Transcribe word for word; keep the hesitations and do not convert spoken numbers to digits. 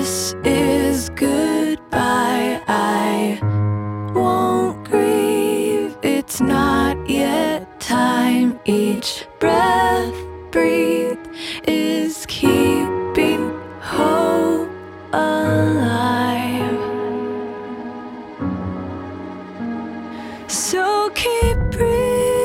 This is goodbye. I won't grieve. It's not yet time. Each breath breathe.